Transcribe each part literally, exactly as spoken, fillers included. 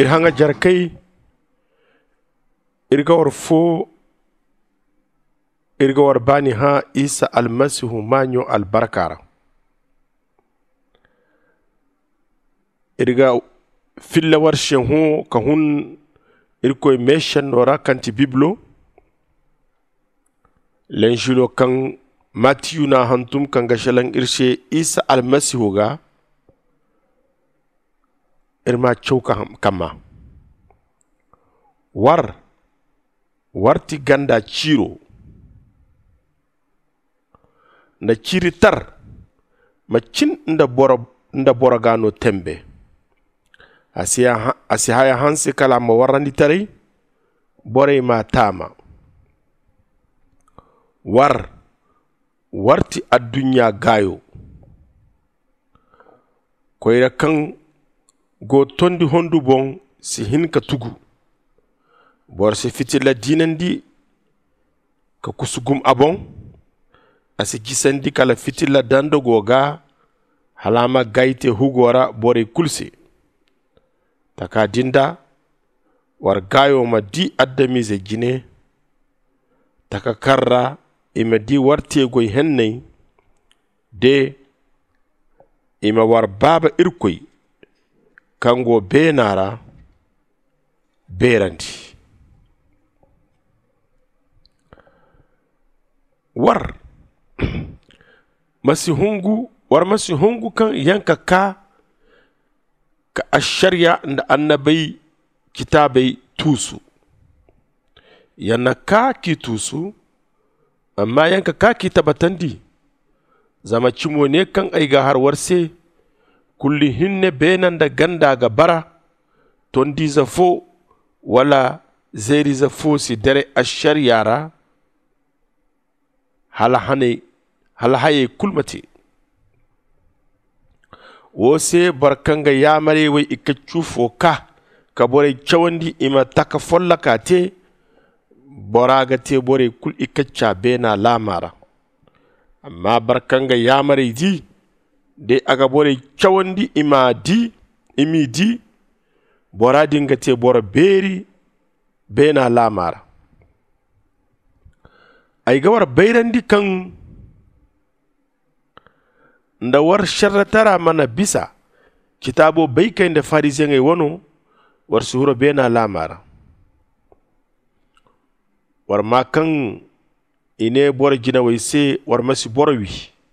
irhanga jarkai irga war fo irga war bani ha Isa almasihu manyo albarkara irga filla war shenhu ka hun irkoy meshan nora kanti biblo lenjilo kan Matthew na hantum kan gashalan irshe Isa almasihu ga irma chauka kama war warti ganda chiro na chiritar macin nda bora nda bora gano tembe asiya asihaya hansi kala ma warandi tare bore ma tama war warti addunya gayo koyra kan go tondi hondu bon si hinka tugu bor se fitila dinandi ka kusugum abon asi gisandi kala fitila dando goga halama gaite hugora bore kulse taka dinda war gayo ma di addamize jine taka karra ima di warte goy hennay de ima war baba irkoy kango benara berandi war masihungu war masihungu kan yanka ka ka ashariya da annabai kitabai tusu yana ka ki tusu amma yanka ka ki tabatandi zama cimo ne kan aiga har warse kulli hinne benan da ganda ga bara tondi zafo wala zeri zafo si dare ashariyara hala hane hala haye kulmati wose barkanga ya mare wai ika chufo ka ka bore chawandi ima taka folla ka te boraga te bore kul ika chabe na lamara amma barkanga ya mare di de aga bore chawandi ima di imi di bora dinga te bora beri bena lamara ay gawar bayrandi kan nda war sharratara mana bisa kitabo bai kai da farisiyan ai wano war suhura bena lamara war makan ine bora gina wai se war masi bora wi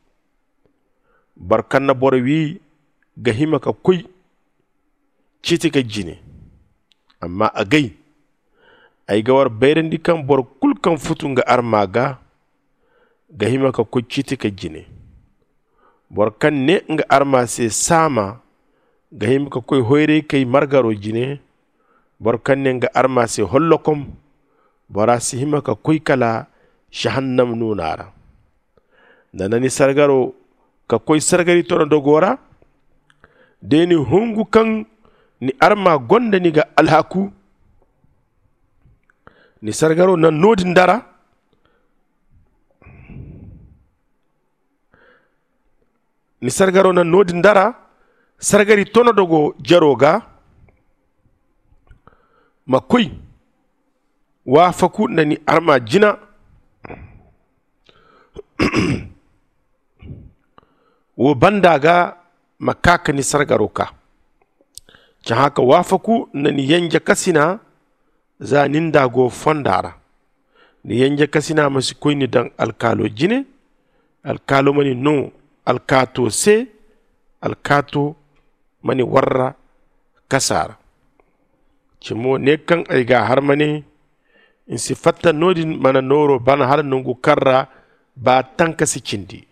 barkan na bora wi gahima ka koi citi ka jine amma agai ay gawar bayrandi kan bor kul kan futunga armaga gahima ka koi citi ka jine borkan ne nga arma se sama gahim ka koy hoyre kay margaro jine borkan ne nga arma se hollokom bora si hima ka koy kala jahannam nunara nanani sargaro ka koy sargari tono dogora deni hungu kan ni arma gonda ni ga alhaku ni sargaro na nodin dara ni sargaro na nodin dara sargari tono dogo jaroga makoy wafaku na ni arma jina wo bandaga makaka ni sargaro ka ci haka wafaku na ni yanja kasina za nindago fondara ni yanja kasina masu koy ni dan alkalo jine alkalo mani no alkato se alkato mani warra kasara cimo ne kan aiga har mani in si fatta nodin mana noro bana har nungu karra ba tanka si cindi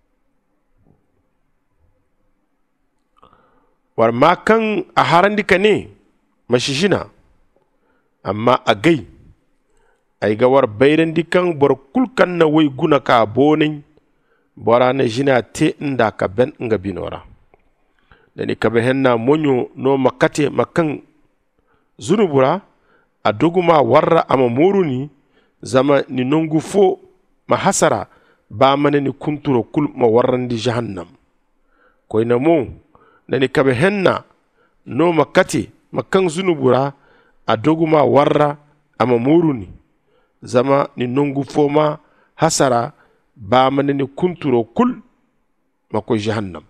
war ma kan a harandi ka ne mashishina amma a gai aiga war bayrandi kan bor kulkan na wai guna ka bonin bora na jina te nda ka ben nga binora dani ka be henna monyo no makate makan zunubura aduguma warra ama moruni zama ni nongu fo ma hasara ba mane ni kunturo kul ma warrandi jahannam koy na mo dani ka be henna no makate makan zunubura a doguma warra ama muruni zama ni nungu foma hasara ba mana ni kunturo kul mako jahannam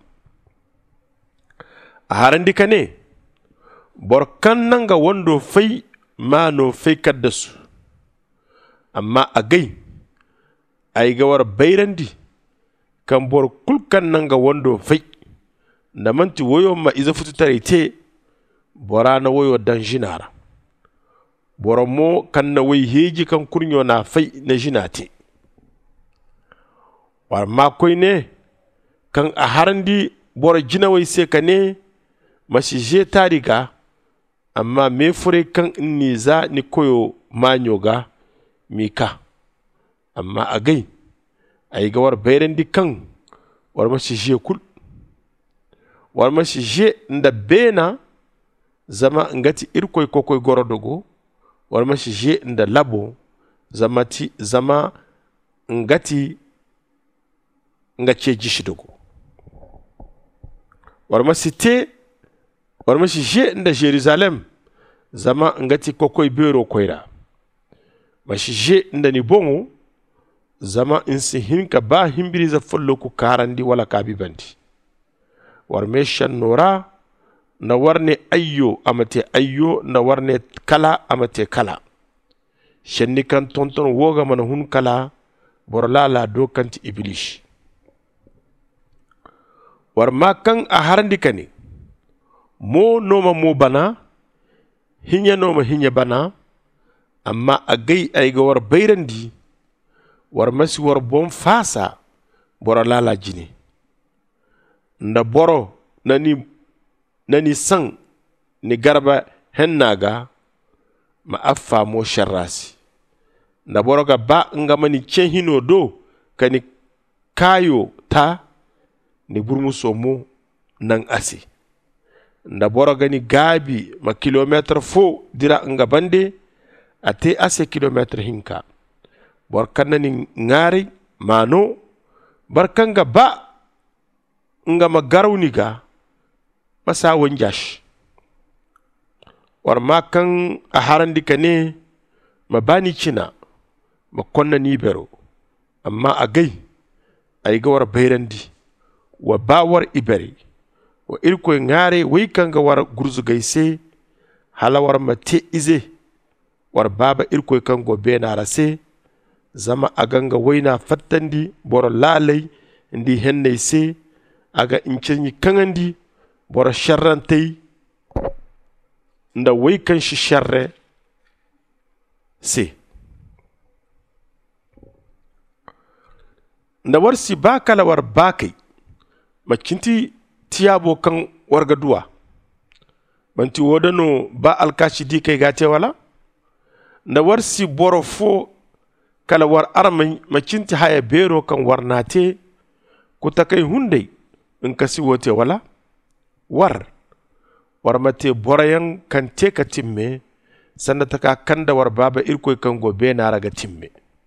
a harandi kane bor kan nanga wando fai ma no fai kaddasu amma a gai ay ga war bayrandi kan bor kul kan nanga wando fai da manti woyo ma iza futu tarite borana woyo dan jinara boromo kan na wai heji kan kurnyo na fai na jinate war ma koy ne kan a harandi bor jina wai se kane mashi je tariga amma me fure kan ni za ni koyo manyoga mika amma agai ay ga war bayrandi kan war mashi je kul war mashi je nda bena zama ngati irkoy kokoy gorodogo war mashi je nda labo zama ti zama ngati ngace jishidogo war mashi te war mashi je nda Jerusalem zama ngati kokoy bero koyra mashi je nda ni bongo zama insi hinka ba himbiriza follo ku karandi wala kabibandi war meshan nora na warne ayyo amate ayyo na warne kala amate kala shenni kan tonton woga mana hun kala borla la do kanti iblis war makan a harandi kani mo noma mo bana hinya noma hinya bana amma agai ay ga war bayrandi war masi war bom fasa borla la jini nda boro nani nani san ni garba hennaga ma affa mo sharrasi nda boro ga ba ngamani cehino do kani kayo ta ni burmu somo nan asi nda boro gani gabi ma kilometer fo dira nga bande ate ase kilometer hinka bor kanani ngari mano barkanga ba nga ma garawniga masa wanjash war ma kan a harandi kane ma bani cina ma konna ni bero amma agai ay ga war bayrandi wa ba war iberi wa irko ngare way kanga war gurzu gaise hala war ma te ize war baba irko kango be na rase zama aganga wayna fattandi boro lalai ndi henne se aga incenyi kangandi bora sharrantei nda way kan shi sharre se nda warsi bakala war bakai makinti tiyabo kan warga duwa manti wodano ba alkashi di kai gate wala nda warsi boro fo kala war armai makinti haya bero kan warnate kuta kai hundai in kasi wote wala war war mate borayan kan te ka timme sanda taka kanda war baba irkoy kan gobe na raga timme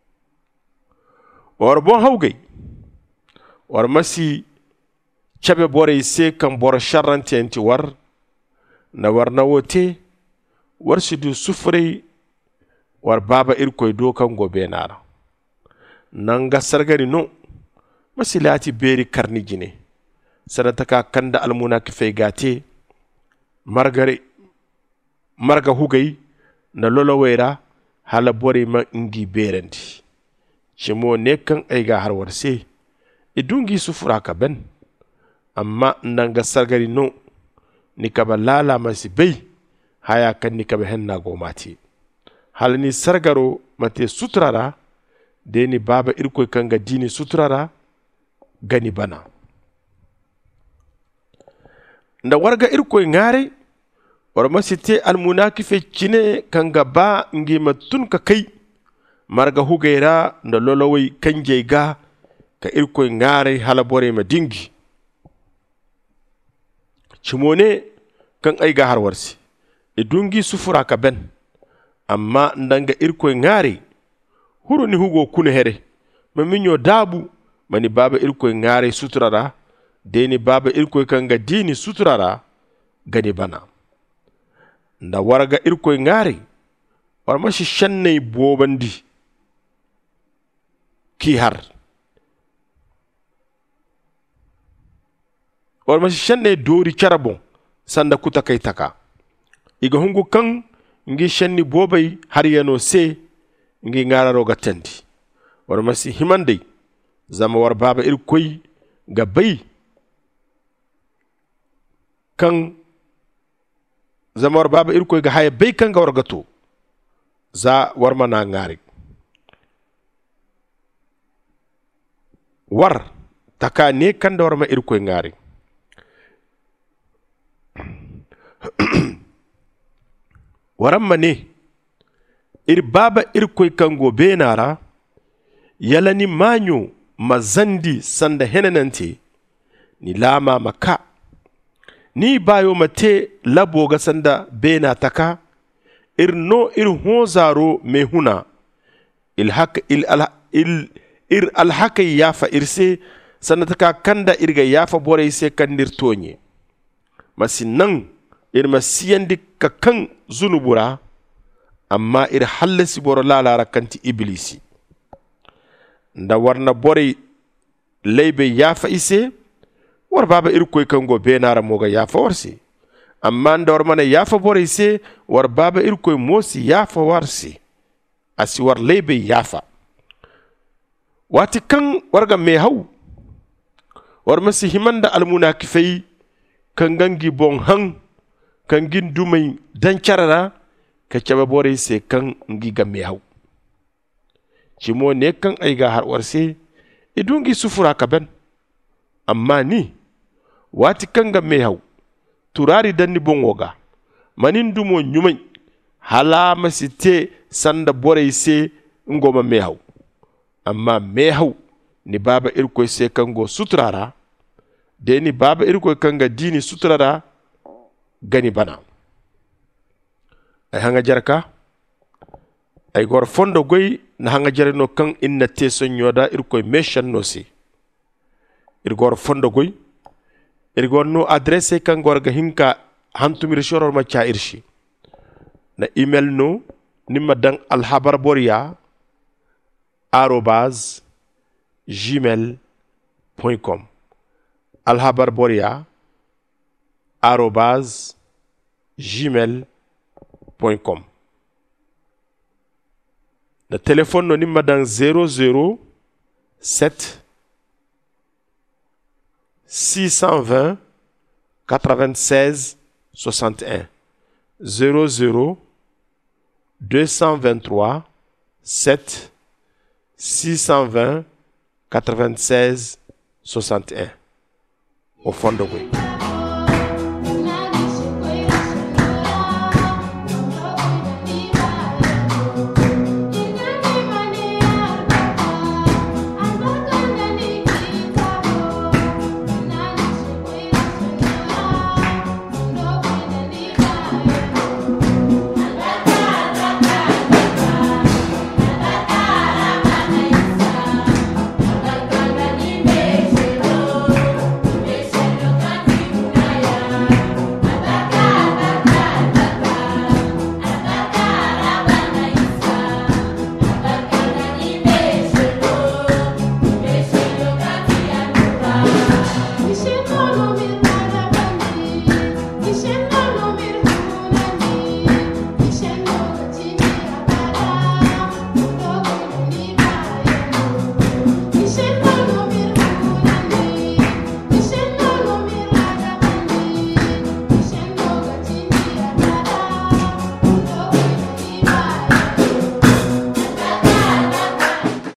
war bon hawgay war masi chabe bore se kan bor sharrante enti war na war na wote war sidu sufre war baba irkoy do kan gobe na nanga sargari no masilati beri karni jine sanata ka kanda almuna kifai gate margare marga hugay na lolowera hala bore ma ngi berendi chimo nekan ay ga har warse idungi sufura ka ben amma nanga sargari no ni kaba lala masi bay haya kan ni kaba henna go mati halni sargaro mate sutrara deni baba irkoy kanga dini sutrara gani bana nda warga irkoy ngare war masite al munakife cine kanga ba ngi matun ka kai marga hugeira nda lolowai kanje ga ka irkoy ngare halabore ma dingi cimone kan ay ga har warsi e dungi sufura ka ben amma ndanga irkoy ngare huru ni hugo kune here maminyo dabu mani baba irkoy ngare suturara deni baba irkoy kanga dini suturara gani bana nda warga irkoy ngari war mashi shannay bobandi ki har war mashi shannay dori charabon sanda kuta kai taka iga hungu kan ngi shanni bobay har yano se ngi ngara roga tandi war masi himandai zama war baba irkoy ga bay kan zama war baba irkoy ga haya bay kan ga warga to za war mana ngari war taka ne kan da war ma irkoy ngari waran mane ir baba irkoy kango benara yalani manyo mazandi sanda henanante ni lama maka ni bayo mate labo ga sanda bena taka ir no ir hozaro me huna il hak il al il ir al hakay yafa irse sanda taka kanda irga yafa bore se kandir tonye masinan ir masiyandi ka kan zunubura amma ir hallasi boro lalara kanti iblisi nda warna bore leybe yafa ise war baba irkoy kango benara moga yafa warsi amma nda war mana yafa bore ise war baba irkoy mosi yafa warsi asi war leybe yafa wati kan warga me haw war masi himanda almunakifai kan gangi bon hang kan gin dumay dan carara ka caba bore se kan ngi gamme haw cimo ne kan ay ga har warse idungi sufura ka ben amma ni wati kan gamme haw turari danni bongoga manin dumo nyumay hala masite sanda bore se ngoma me haw amma me haw ni baba irkoy se kan go sutrara de ni baba irkoy kan ga dini sutrara gani bana ay hanga jarka ay gor fondo goy na hanga jarino kan inna te sonyoda irkoy meshan no si ir gor fondo goy ir gor no adresse kan gor ga hinka hantumir shoror ma cha irshi na email no nimma dan alhabar boria arobase gmail point com alhabar boria arobase gmail point com. Le téléphone no nimma dans zéro zéro sept six cent vingt quatre-vingt-seize soixante et un zéro zéro deux cent vingt-trois sept six cent vingt quatre-vingt-seize soixante et un au fond de vous.